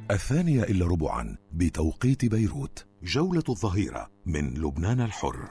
2:15 بتوقيت بيروت. جولة الظهيرة من لبنان الحر.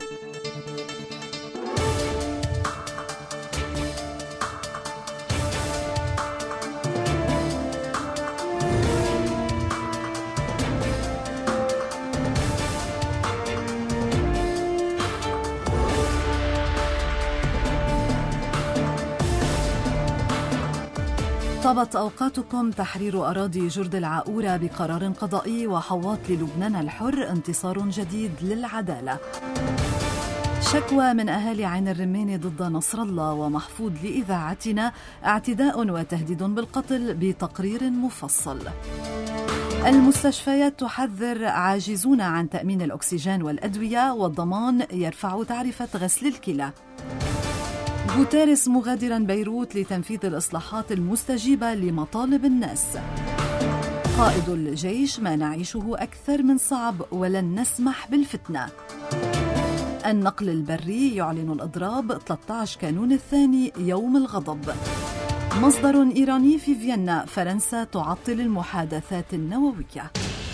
طابت أوقاتكم. تحرير أراضي جرد العاقورة بقرار قضائي وحواط للبنان الحر، انتصار جديد للعدالة. شكوى من أهالي عين الرماني ضد نصر الله ومحفوظ لإذاعتنا، اعتداء وتهديد بالقتل بتقرير مفصل. المستشفيات تحذر عاجزون عن تأمين الأكسجين والأدوية، والضمان يرفع تعرفة غسل الكلى. غوتيريس مغادرا بيروت لتنفيذ الإصلاحات المستجيبة لمطالب الناس. قائد الجيش: ما نعيشه أكثر من صعب ولن نسمح بالفتنة. النقل البري يعلن الإضراب 13 كانون الثاني يوم الغضب. مصدر إيراني في فيينا: فرنسا تعطل المحادثات النووية.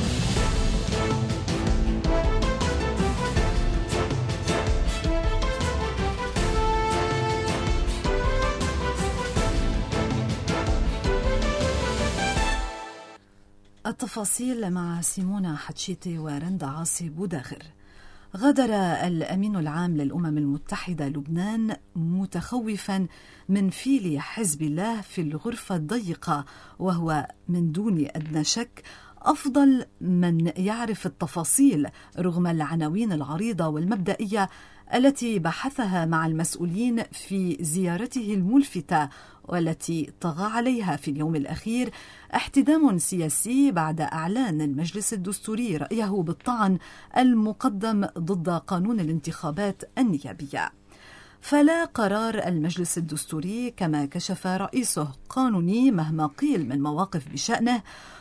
التفاصيل مع سيمونة حتشيتي ورندا عاصي بوداغر. غادر الأمين العام للأمم المتحدة لبنان متخوفا من فيل حزب الله في الغرفة الضيقة، وهو من دون أدنى شك أفضل من يعرف التفاصيل رغم العناوين العريضة والمبدئية التي بحثها مع المسؤولين في زيارته الملفتة، والتي طغى عليها في اليوم الأخير احتدام سياسي بعد إعلان المجلس الدستوري رأيه بالطعن المقدم ضد قانون الانتخابات النيابية. فلا قرار المجلس الدستوري كما كشف رئيسه قانوني مهما قيل من مواقف بشأنه،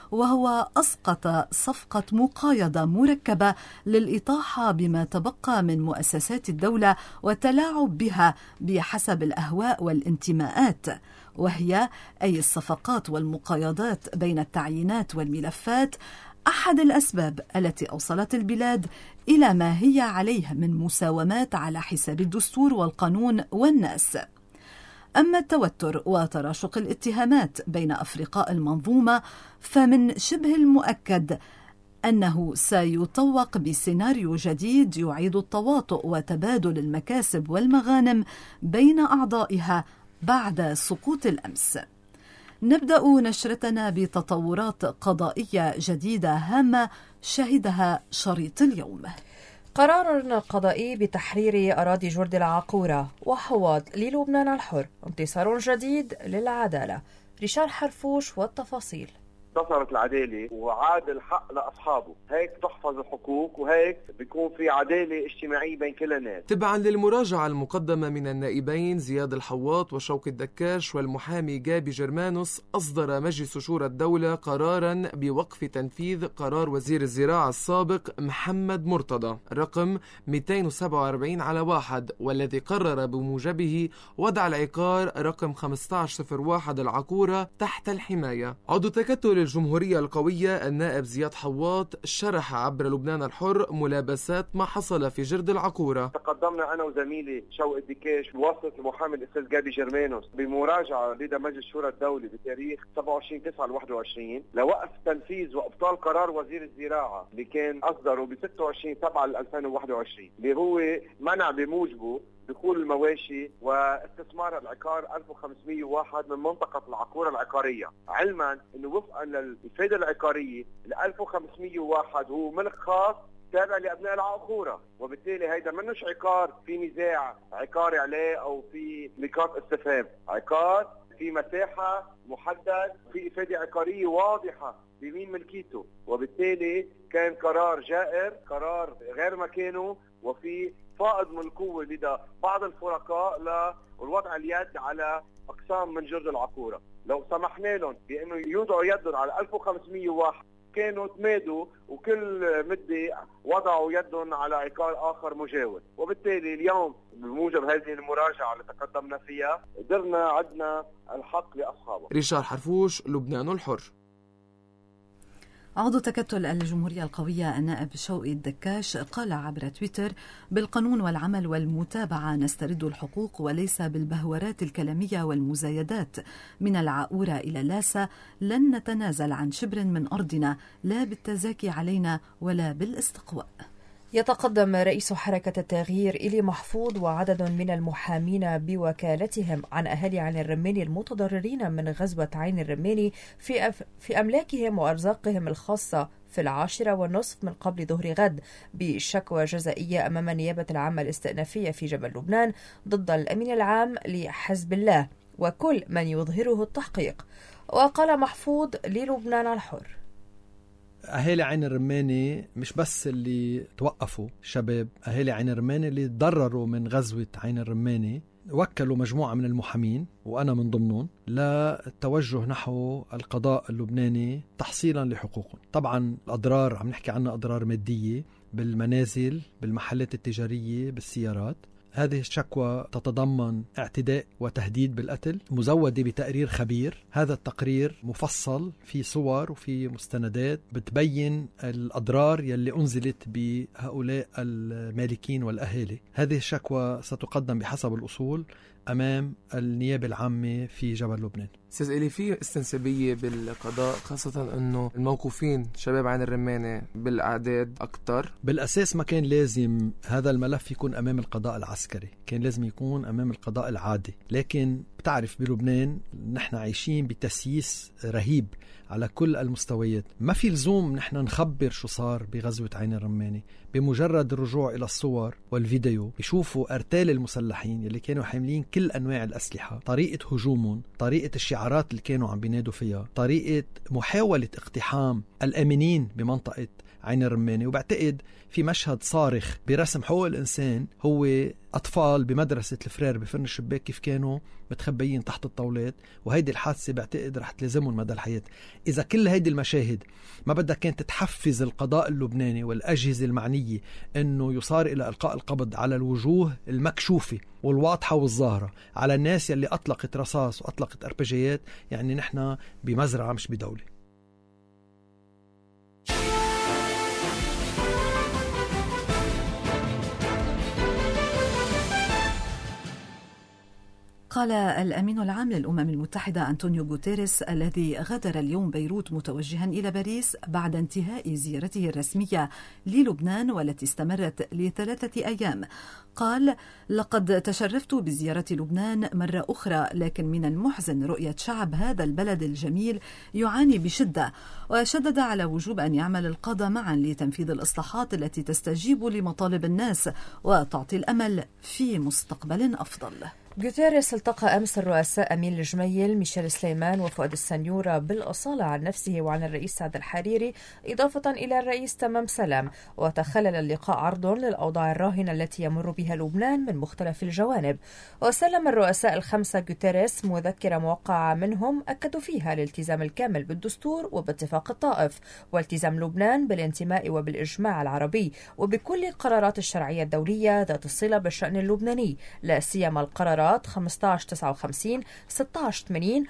وهو أسقط صفقة مقايضة مركبة للإطاحة بما تبقى من مؤسسات الدولة والتلاعب بها بحسب الأهواء والانتماءات، وهي أي الصفقات والمقايضات بين التعيينات والملفات، أحد الأسباب التي أوصلت البلاد إلى ما هي عليه من مساومات على حساب الدستور والقانون والناس. أما التوتر وتراشق الاتهامات بين أفرقاء المنظومة فمن شبه المؤكد أنه سيطوق بسيناريو جديد يعيد التواطؤ وتبادل المكاسب والمغانم بين أعضائها بعد سقوط الأمس. نبدأ نشرتنا بتطورات قضائية جديدة هامة شهدها شريط اليوم. قرار قضائي بتحرير أراضي جرد العاقورة وحواط للبنان الحر، انتصار جديد للعدالة. ريشار حرفوش والتفاصيل. انتصرت العدالة وعاد الحق لأصحابه، هيك تحفظ الحقوق وهيك بيكون في عدالة اجتماعية بين كل الناس. تبعا للمراجعة المقدمة من النائبين زياد الحواط وشوقي الدكاش والمحامي جابي جرمانوس، أصدر مجلس شورى الدولة قرارا بوقف تنفيذ قرار وزير الزراعة السابق محمد مرتضى رقم 247/1، والذي قرر بموجبه وضع العقار رقم 1501 العاقورة تحت الحماية. عضو تكتل الجمهورية القوية النائب زياد حواط شرح عبر لبنان الحر ملابسات ما حصل في جرد العاقورة. تقدمنا أنا وزميلي شوقي الدكاش بواسطة المحامي الأستاذ جابي جرمانوس بمراجعة لدى مجلس شورى الدولة بتاريخ 27/9/21 لوقف تنفيذ وإبطال قرار وزير الزراعة اللي كان أصدره ب 26/7/2021، اللي هو منع بموجبه دخول المواشي واستثمار العقار 1501 من منطقة العاقورة العقارية، علما انه وفقا للفائدة العقارية ال 1501 هو ملك خاص تابع لابناء العاقورة، وبالتالي هيدا منوش عقار في نزاع عقاري عليه او في نقاط استفهام، عقار في مساحة محدد في إفادة عقارية واضحة بمين ملكيته، وبالتالي كان قرار جائر، قرار غير مكانه، وفي فائض من القوة لدى بعض الفرقاء للوضع اليد على أقسام من جرد العاقورة. لو سمحنا لهم بأنه يوضعوا يدهم على 1501 كانوا تمادوا وكل مدة وضعوا يدهم على عقار آخر مجاور، وبالتالي اليوم بموجب هذه المراجعة اللي تقدمنا فيها قدرنا عدنا الحق لأصحابه. ريشار حرفوش، لبنان الحر. عضو تكتل الجمهورية القوية النائب شوقي الدكاش قال عبر تويتر: بالقانون والعمل والمتابعة نسترد الحقوق وليس بالبهورات الكلامية والمزايدات. من العقورة إلى لاسا لن نتنازل عن شبر من أرضنا، لا بالتزاكي علينا ولا بالاستقواء. يتقدم رئيس حركة التغيير إلي محفوظ وعدد من المحامين بوكالتهم عن أهالي عين الرماني المتضررين من غزوة عين الرماني في أملاكهم وأرزاقهم الخاصة في 10:30 من قبل ظهر غد بشكوى جزائية أمام النيابة العامة الاستئنافية في جبل لبنان ضد الأمين العام لحزب الله وكل من يظهره التحقيق. وقال محفوظ للبنان الحر: أهالي عين الرماني مش بس اللي توقفوا شباب، أهالي عين الرماني اللي تضرروا من غزوة عين الرماني وكلوا مجموعة من المحامين وأنا من ضمنهم للتوجه نحو القضاء اللبناني تحصيلا لحقوقهم. طبعا الأضرار عم نحكي عنها أضرار مادية بالمنازل، بالمحلات التجارية، بالسيارات. هذه الشكوى تتضمن اعتداء وتهديد بالقتل مزودة بتقرير خبير. هذا التقرير مفصل في صور وفي مستندات بتبين الأضرار يلي أنزلت بهؤلاء المالكين والأهالي. هذه الشكوى ستقدم بحسب الأصول أمام النيابة العامة في جبل لبنان. أستاذ إلي، في استنسابية بالقضاء خاصة أنه الموقوفين شباب عين الرماني بالأعداد أكتر؟ بالأساس ما كان لازم هذا الملف يكون أمام القضاء العسكري، كان لازم يكون أمام القضاء العادي. لكن بتعرف بلبنان نحن عايشين بتسييس رهيب على كل المستويات. ما في لزوم نحن نخبر شو صار بغزوة عين الرماني. بمجرد الرجوع إلى الصور والفيديو بيشوفوا أرتال المسلحين اللي كانوا حاملين كل أنواع الأسلحة، طريقة هجومهم، طريقة الشعارات اللي كانوا عم بينادوا فيها، طريقة محاولة اقتحام الأمنين بمنطقة عين الرماني. وبعتقد في مشهد صارخ برسم حقوق الإنسان هو أطفال بمدرسة الفرير بفرن الشباك كيف كانوا متخبيين تحت الطاولات، وهيدي الحادثة بعتقد رح تلزمهم مدى الحياة. إذا كل هيدي المشاهد ما بدها كانت تحفز القضاء اللبناني والأجهزة المعنية أنه يصار إلى إلقاء القبض على الوجوه المكشوفة والواضحة والظاهرة، على الناس يلي أطلقت رصاص وأطلقت أربجيات، يعني نحن بمزرعة مش بدولة. قال الأمين العام للأمم المتحدة أنطونيو غوتيريس الذي غادر اليوم بيروت متوجها إلى باريس بعد انتهاء زيارته الرسمية للبنان والتي استمرت ل3 أيام، قال: لقد تشرفت بزيارة لبنان مرة أخرى، لكن من المحزن رؤية شعب هذا البلد الجميل يعاني بشدة. وشدد على وجوب أن يعمل القادة معا لتنفيذ الإصلاحات التي تستجيب لمطالب الناس وتعطي الأمل في مستقبل أفضل. غوتيريس التقى أمس الرؤساء أمين الجميل ميشيل سليمان وفؤاد السنيورة بالأصالة عن نفسه وعن الرئيس سعد الحريري إضافة إلى الرئيس تمام سلام، وتخلل اللقاء عرض للأوضاع الراهنة التي يمر بها لبنان من مختلف الجوانب. وسلم الرؤساء الخمسة غوتيريس مذكرة موقعة منهم أكدوا فيها الالتزام الكامل بالدستور وباتفاق الطائف، والتزام لبنان بالانتماء وبالإجماع العربي وبكل قرارات الشرعية الدولية ذات الصلة بالشأن اللبناني، لا سيما القرارات 1559 1680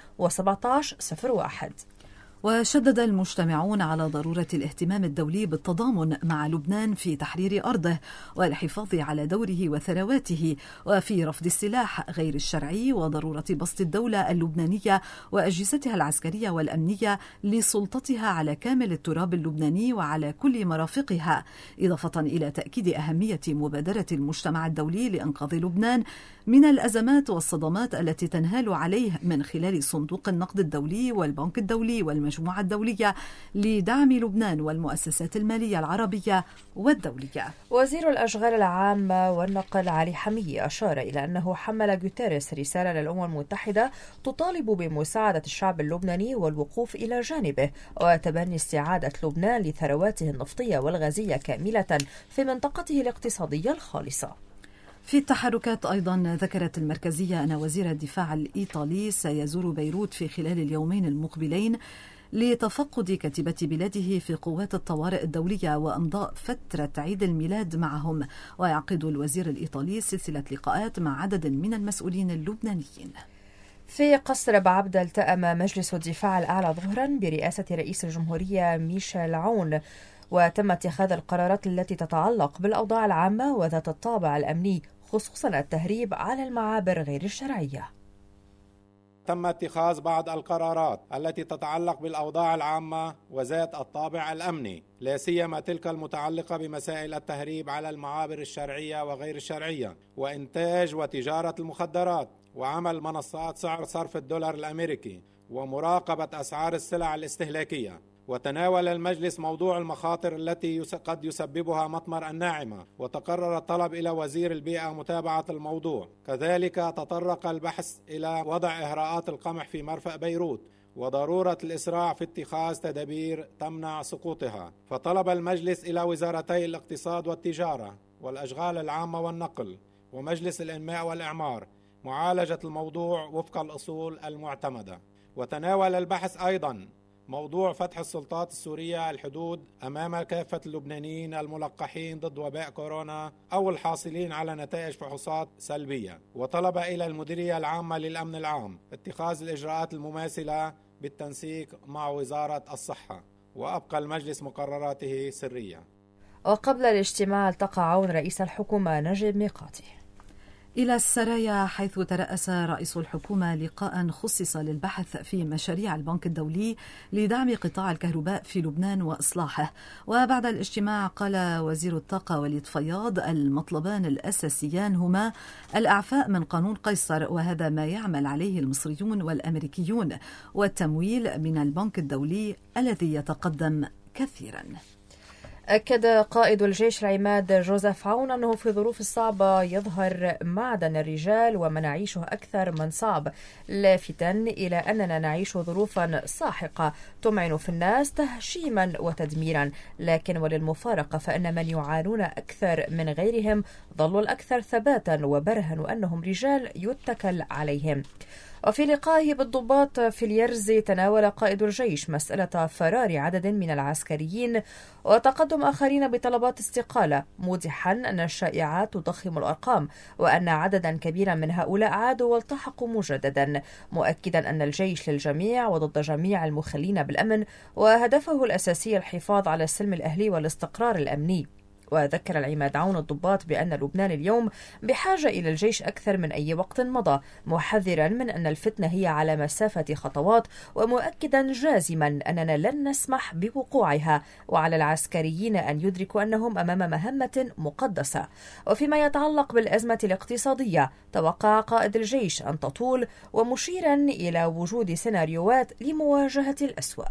و1701. وشدد المجتمعون على ضرورة الاهتمام الدولي بالتضامن مع لبنان في تحرير أرضه والحفاظ على دوره وثرواته وفي رفض السلاح غير الشرعي، وضرورة بسط الدولة اللبنانية وأجهزتها العسكرية والأمنية لسلطتها على كامل التراب اللبناني وعلى كل مرافقها، إضافة إلى تأكيد أهمية مبادرة المجتمع الدولي لإنقاذ لبنان من الأزمات والصدمات التي تنهال عليه من خلال صندوق النقد الدولي والبنك الدولي والمجموعة الدولية لدعم لبنان والمؤسسات المالية العربية والدولية. وزير الأشغال العامة والنقل علي حمية أشار إلى أنه حمل غوتيريس رسالة للأمم المتحدة تطالب بمساعدة الشعب اللبناني والوقوف إلى جانبه وتبني استعادة لبنان لثرواته النفطية والغازية كاملة في منطقته الاقتصادية الخالصة. في التحركات أيضا ذكرت المركزية أن وزير الدفاع الإيطالي سيزور بيروت في خلال اليومين المقبلين لتفقد كتيبة بلاده في قوات الطوارئ الدولية وإمضاء فترة عيد الميلاد معهم. ويعقد الوزير الإيطالي سلسلة لقاءات مع عدد من المسؤولين اللبنانيين. في قصر بعبدة التأم مجلس الدفاع الأعلى ظهرا برئاسة رئيس الجمهورية ميشيل عون، وتم اتخاذ القرارات التي تتعلق بالأوضاع العامة وذات الطابع الأمني، خصوصا التهريب على المعابر غير الشرعية. تم اتخاذ بعض القرارات التي تتعلق بالأوضاع العامة وذات الطابع الأمني، لا سيما تلك المتعلقة بمسائل التهريب على المعابر الشرعية وغير الشرعية، وإنتاج وتجارة المخدرات، وعمل منصات سعر صرف الدولار الأمريكي، ومراقبة أسعار السلع الاستهلاكية. وتناول المجلس موضوع المخاطر التي قد يسببها مطمر الناعمة، وتقرر الطلب إلى وزير البيئة متابعة الموضوع. كذلك تطرق البحث إلى وضع إهراءات القمح في مرفأ بيروت وضرورة الإسراع في اتخاذ تدابير تمنع سقوطها. فطلب المجلس إلى وزارتي الاقتصاد والتجارة والأشغال العامة والنقل ومجلس الإنماء والإعمار معالجة الموضوع وفق الأصول المعتمدة. وتناول البحث أيضا موضوع فتح السلطات السورية الحدود أمام كافة اللبنانيين الملقحين ضد وباء كورونا أو الحاصلين على نتائج فحوصات سلبية، وطلب إلى المديرية العامة للأمن العام اتخاذ الإجراءات المماثلة بالتنسيق مع وزارة الصحة، وأبقى المجلس مقرراته سرية. وقبل الاجتماع التقى عون رئيس الحكومة نجيب ميقاتي إلى السرايا، حيث ترأس رئيس الحكومة لقاء خصص للبحث في مشاريع البنك الدولي لدعم قطاع الكهرباء في لبنان وإصلاحه. وبعد الاجتماع قال وزير الطاقة وليد فياض المطلبان الأساسيان هما الإعفاء من قانون قيصر، وهذا ما يعمل عليه المصريون والأمريكيون، والتمويل من البنك الدولي الذي يتقدم كثيرا. أكد قائد الجيش العماد جوزيف عون أنه في ظروف صعبة يظهر معدن الرجال وما نعيشه أكثر من صعب، لافتا إلى أننا نعيش ظروفا ساحقة تمعن في الناس تهشيما وتدميرا، لكن وللمفارقة فإن من يعانون أكثر من غيرهم ظلوا الأكثر ثباتا وبرهنوا أنهم رجال يتكل عليهم. وفي لقائه بالضباط في اليرز تناول قائد الجيش مسألة فرار عدد من العسكريين وتقدم آخرين بطلبات استقالة، موضحا أن الشائعات تضخم الأرقام وأن عددا كبيرا من هؤلاء عادوا والتحقوا مجددا، مؤكدا أن الجيش للجميع وضد جميع المخلين بالأمن، وهدفه الأساسي الحفاظ على السلم الأهلي والاستقرار الأمني. وذكر العماد عون الضباط بأن لبنان اليوم بحاجة إلى الجيش أكثر من أي وقت مضى، محذرا من أن الفتنة هي على مسافة خطوات، ومؤكدا جازما أننا لن نسمح بوقوعها، وعلى العسكريين أن يدركوا أنهم أمام مهمة مقدسة. وفيما يتعلق بالأزمة الاقتصادية، توقع قائد الجيش أن تطول، ومشيرا إلى وجود سيناريوهات لمواجهة الأسوأ.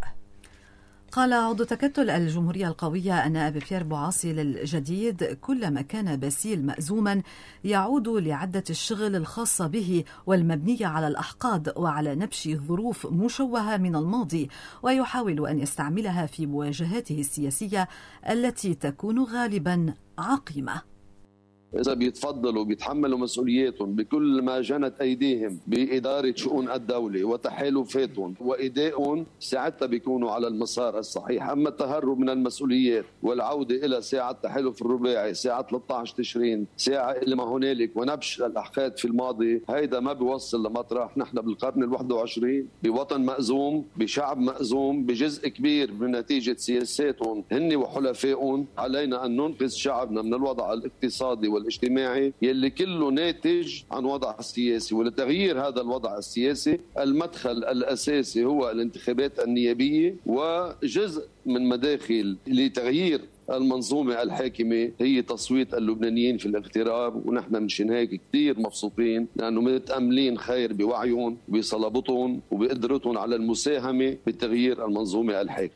قال عضو تكتل الجمهورية القوية النائب بيير بوعاصي للجديد: كلما كان باسيل مأزوما يعود لعدة الشغل الخاصة به والمبنية على الأحقاد وعلى نبش ظروف مشوهة من الماضي، ويحاول أن يستعملها في مواجهاته السياسية التي تكون غالبا عقيمة. إذا بيتفضلوا بيتحملوا مسؤولياتهم بكل ما جنت أيديهم بإدارة شؤون الدولة وتحالفاتهم وإدائهم، ساعتها بيكونوا على المسار الصحيح. أما التهرب من المسؤوليات والعودة إلى ساعة التحالف الرباعي، ساعة 13 تشرين، ساعة إلى ما هنالك، ونبش الأحقاد في الماضي، هيدا ما بيوصل لمطرح. نحن بالقرن ال21 بوطن مأزوم، بشعب مأزوم، بجزء كبير من نتيجة سياساتهم هن وحلفائهم. علينا أن ننقذ شعبنا من الوضع الاقتصادي والاجتماعي يلي كله ناتج عن وضع السياسي. ولتغيير هذا الوضع السياسي المدخل الأساسي هو الانتخابات النيابية، وجزء من مداخل لتغيير المنظومة الحاكمة هي تصويت اللبنانيين في الاغتراب. ونحن منشان هيك كثير مبسوطين لأنه متأملين خير بوعيهم وبصلابتهم وبقدرتهم على المساهمة بتغيير المنظومة الحاكمة.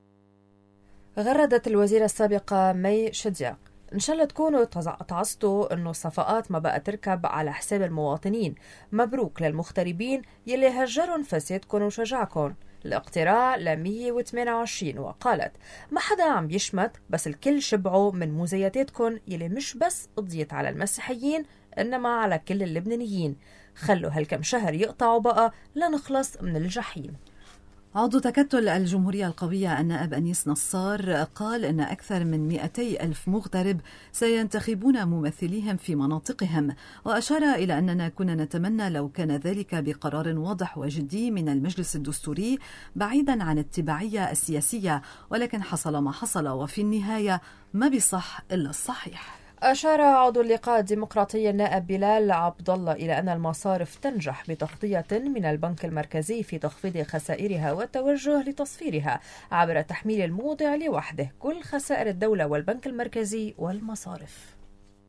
غردت الوزيرة السابقة مي شدياق: إن شاء الله تكونوا تعصتوا إنه الصفقات ما بقى تركب على حساب المواطنين. مبروك للمغتربين يلي هجرون فسادكم وشجعكم. الاقتراع ل 128. وقالت: ما حدا عم يشمت، بس الكل شبعوا من مزيتاتكم يلي مش بس قضيت على المسيحيين إنما على كل اللبنانيين. خلوا هالكم شهر يقطعوا بقى لنخلص من الجحيم. عضو تكتل الجمهورية القوية النائب أنيس نصار قال إن أكثر من 200,000 مغترب سينتخبون ممثليهم في مناطقهم، وأشار إلى أننا كنا نتمنى لو كان ذلك بقرار واضح وجدي من المجلس الدستوري بعيدا عن التبعية السياسية، ولكن حصل ما حصل، وفي النهاية ما بصح إلا الصحيح. أشار عضو اللقاء الديمقراطي النائب بلال عبد الله إلى أن المصارف تنجح بتغطية من البنك المركزي في تخفيض خسائرها والتوجه لتصفيرها عبر تحميل الموضع لوحده كل خسائر الدولة والبنك المركزي والمصارف.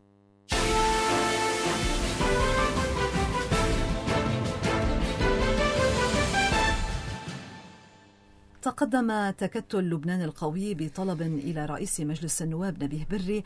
تقدم تكتل لبنان القوي بطلب إلى رئيس مجلس النواب نبيه بري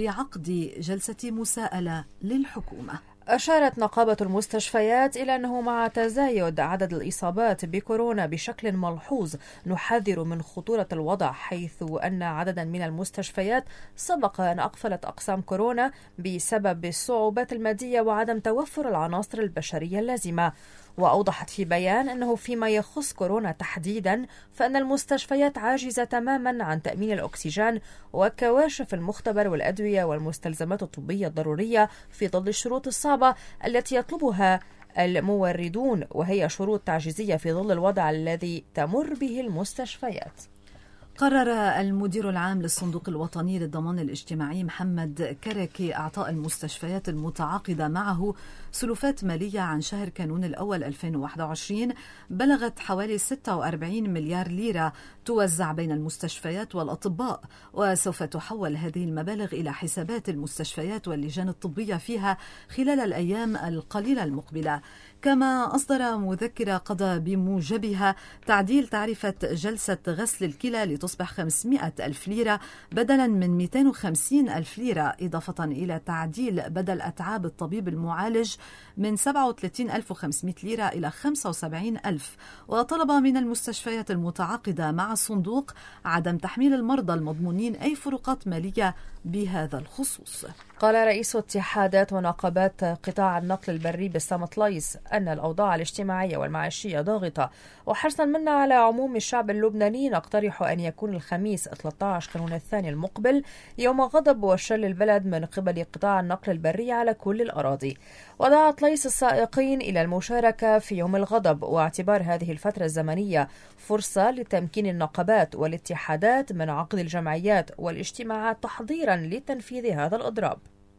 لعقد جلسة مساءلة للحكومة. أشارت نقابة المستشفيات إلى أنه مع تزايد عدد الإصابات بكورونا بشكل ملحوظ نحذر من خطورة الوضع، حيث أن عددا من المستشفيات سبق أن أقفلت أقسام كورونا بسبب الصعوبات المادية وعدم توفر العناصر البشرية اللازمة. وأوضحت في بيان أنه فيما يخص كورونا تحديدا فإن المستشفيات عاجزة تماما عن تأمين الأكسجين وكواشف المختبر والأدوية والمستلزمات الطبية الضرورية في ظل الشروط الصعبة التي يطلبها الموردون، وهي شروط تعجيزية في ظل الوضع الذي تمر به المستشفيات. قرر المدير العام للصندوق الوطني للضمان الاجتماعي محمد كركي إعطاء المستشفيات المتعاقدة معه سلفات مالية عن شهر كانون الأول 2021 بلغت حوالي 46 مليار ليرة توزع بين المستشفيات والأطباء، وسوف تحول هذه المبالغ إلى حسابات المستشفيات واللجان الطبية فيها خلال الأيام القليلة المقبلة. كما أصدر مذكرة قضى بموجبها تعديل تعرفة جلسة غسل الكلى لتصبح 500 ألف ليرة بدلا من 250 ألف ليرة، إضافة إلى تعديل بدل أتعاب الطبيب المعالج من 37,500 ليرة إلى 75,000. وطلب من المستشفيات المتعاقدة مع الصندوق عدم تحميل المرضى المضمونين أي فروقات مالية بهذا الخصوص. قال رئيس اتحادات ونقابات قطاع النقل البري بسام طليس أن الأوضاع الاجتماعية والمعيشية ضاغطة، وحرصا منا على عموم الشعب اللبناني نقترح أن يكون الخميس 13 كانون الثاني المقبل يوم غضب وشل البلد من قبل قطاع النقل البري على كل الأراضي. ودعا طليس السائقين إلى المشاركة في يوم الغضب، واعتبار هذه الفترة الزمنية فرصة لتمكين النقابات والاتحادات من عقد الجمعيات والاجتماعات تحضيرا لتنفيذ هذا الإضراب.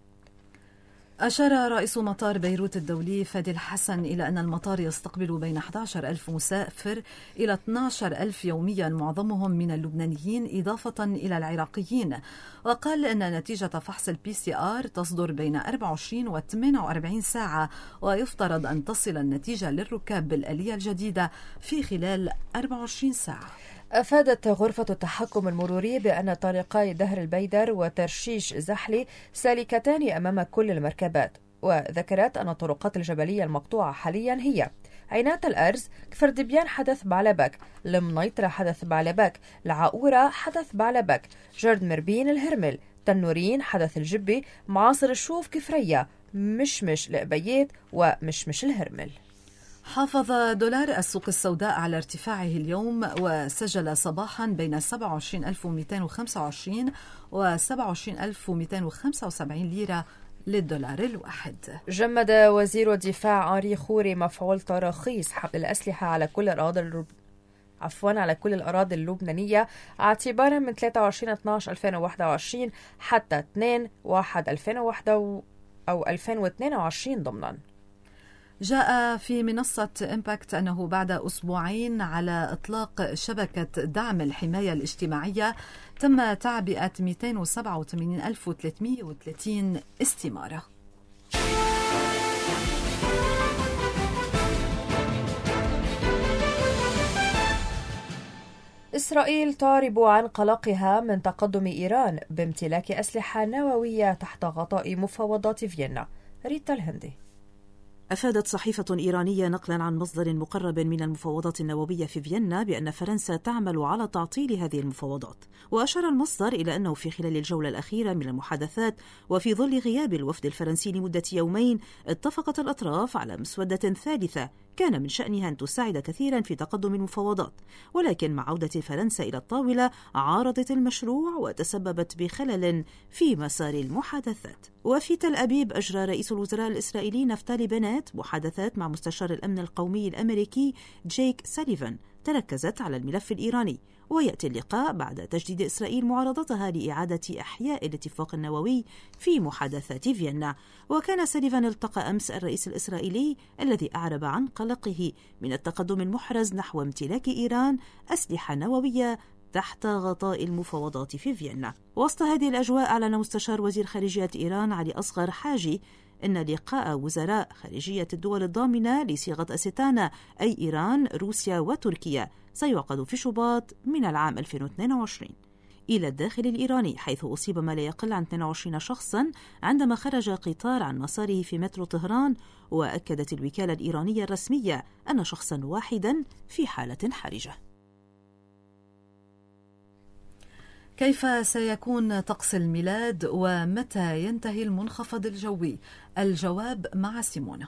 أشار رئيس مطار بيروت الدولي فادي الحسن إلى أن المطار يستقبل بين 11,000 مسافر إلى 12,000 يوميا، معظمهم من اللبنانيين إضافة إلى العراقيين. وقال أن نتيجة فحص الPCR تصدر بين 24 و 48 ساعة، ويفترض أن تصل النتيجة للركاب بالآلية الجديدة في خلال 24 ساعة. أفادت غرفة التحكم المروري بأن طريقي دهر البيدر وترشيش زحلي سالكتان أمام كل المركبات، وذكرت أن الطرقات الجبلية المقطوعة حاليا هي عينات الأرز، كفردبيان حدث بعلبك، المنيطرة حدث بعلبك، العاورة حدث بعلبك، جرد مربين الهرمل، تنورين حدث الجبي، معاصر الشوف كفرية، مشمش الأبيات ومشمش الهرمل. حافظ دولار السوق السوداء على ارتفاعه اليوم، وسجل صباحا بين 27,225 و 27,275 ليرة للدولار الواحد. جمد وزير الدفاع أنري خوري مفعول تراخيص حمل الأسلحة على كل الأراضي اللبنانية اعتبارا من 23/12/2021 حتى 2/1/2022 ضمنا. جاء في منصة إمباكت أنه بعد أسبوعين على إطلاق شبكة دعم الحماية الاجتماعية تم تعبئة 287,330 استمارة. إسرائيل تعرب عن قلقها من تقدم إيران بامتلاك أسلحة نووية تحت غطاء مفاوضات فيينا. ريتا الهندي. أفادت صحيفة إيرانية نقلا عن مصدر مقرب من المفاوضات النووية في فيينا بأن فرنسا تعمل على تعطيل هذه المفاوضات. وأشار المصدر إلى أنه في خلال الجولة الأخيرة من المحادثات وفي ظل غياب الوفد الفرنسي لمدة يومين، اتفقت الأطراف على مسودة ثالثة كان من شأنها أن تساعد كثيرا في تقدم المفاوضات، ولكن مع عودة فرنسا إلى الطاولة عارضت المشروع وتسببت بخلل في مسار المحادثات. وفي تل أبيب أجرى رئيس الوزراء الإسرائيلي نفتالي بنت محادثات مع مستشار الأمن القومي الأمريكي جيك ساليفان تركزت على الملف الإيراني، ويأتي اللقاء بعد تجديد إسرائيل معارضتها لإعادة إحياء الاتفاق النووي في محادثات فيينا. وكان ساليفان التقى أمس الرئيس الإسرائيلي الذي أعرب عن قلقه من التقدم المحرز نحو امتلاك إيران أسلحة نووية تحت غطاء المفاوضات في فيينا. وسط هذه الأجواء أعلن مستشار وزير خارجية إيران علي أصغر حاجي إن لقاء وزراء خارجية الدول الضامنة لصيغة أستانا أي إيران، روسيا وتركيا سيعقد في شباط من العام 2022 إلى الداخل الإيراني، حيث أصيب ما لا يقل عن 22 شخصا عندما خرج قطار عن مساره في مترو طهران. وأكدت الوكالة الإيرانية الرسمية أن شخصا واحدا في حالة حرجة. كيف سيكون طقس الميلاد ومتى ينتهي المنخفض الجوي؟ الجواب مع سيمونة.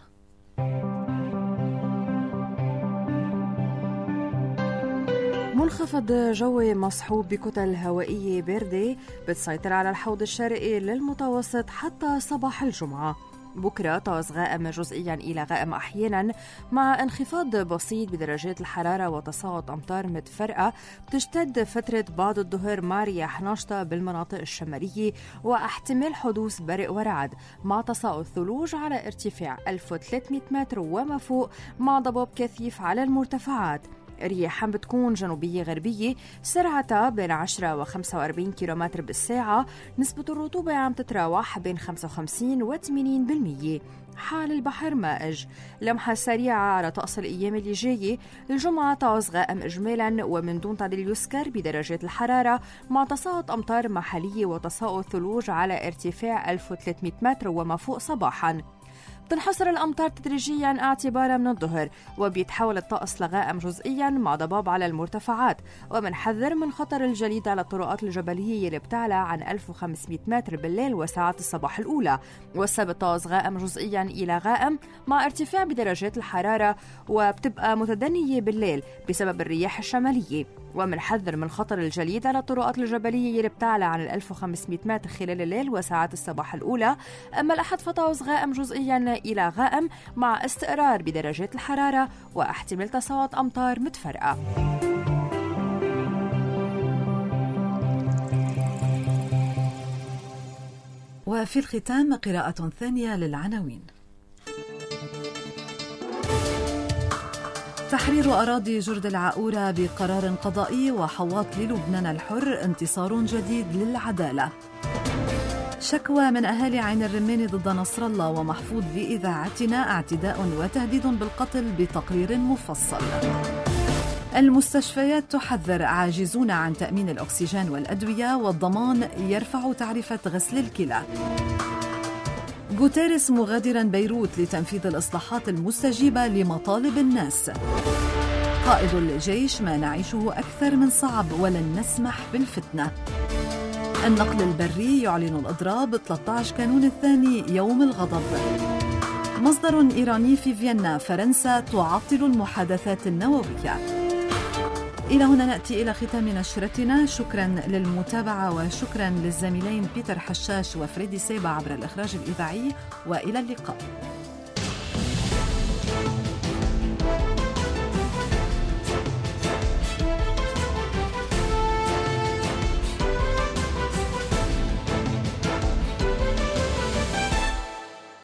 منخفض جوي مصحوب بكتل هوائية باردة بتسيطر على الحوض الشرقي للمتوسط حتى صباح الجمعة. بكرة طقس غائم جزئيا إلى غائم أحيانا مع انخفاض بسيط بدرجات الحرارة وتساقط أمطار متفرقة. بتشتد فترة بعد الظهر مع رياح ناشطة بالمناطق الشمالية واحتمال حدوث برق ورعد مع تساقط ثلوج على ارتفاع 1300 متر وما فوق مع ضباب كثيف على المرتفعات. رياح بتكون جنوبية غربية سرعتها بين 10 و 45 كيلومتر بالساعة. نسبة الرطوبة عم تتراوح بين 55 و 80%. حال البحر مائج. لمحة سريعة على طقس الأيام اللي جاية. الجمعة طقس غائم إجمالا ومن دون تعديل يسكر بدرجات الحرارة مع تساقط أمطار محلية وتساقط ثلوج على ارتفاع 1300 متر وما فوق صباحا. بتنحصر الأمطار تدريجيا اعتبارا من الظهر وبيتحول الطقس لغائم جزئيا مع ضباب على المرتفعات. ومنحذر من خطر الجليد على الطرقات الجبلية اللي بتعلى عن 1500 متر بالليل وساعات الصباح الأولى. والسبت طقس غائم جزئيا إلى غائم مع ارتفاع بدرجات الحرارة وبتبقى متدنية بالليل بسبب الرياح الشمالية. ومنحذر من خطر الجليد على الطرقات الجبلية اللي بتعلى عن 1500 متر خلال الليل وساعات الصباح الأولى. أما الأحد فطقس غائم جزئيا إلى غائم مع استقرار بدرجات الحرارة واحتمال تساقط أمطار متفرقة. وفي الختام قراءة ثانية للعناوين. تحرير أراضي جرد العاؤرة بقرار قضائي وحواط للبنان الحر انتصار جديد للعدالة. شكوى من أهالي عين الرمان ضد نصر الله ومحفوظ لإذاعتنا اعتداء وتهديد بالقتل بتقرير مفصل. المستشفيات تحذر عاجزون عن تأمين الأكسجين والأدوية والضمان يرفع تعرفة غسل الكلى. غوتيريس مغادرا بيروت لتنفيذ الإصلاحات المستجيبة لمطالب الناس. قائد الجيش ما نعيشه أكثر من صعب ولن نسمح بالفتنة. النقل البري يعلن الإضراب 13 كانون الثاني يوم الغضب. مصدر إيراني في فيينا فرنسا تعطل المحادثات النووية. إلى هنا نأتي إلى ختام نشرتنا. شكرا للمتابعة وشكرا للزميلين بيتر حشاش وفريدي سيبا عبر الإخراج الإذاعي وإلى اللقاء.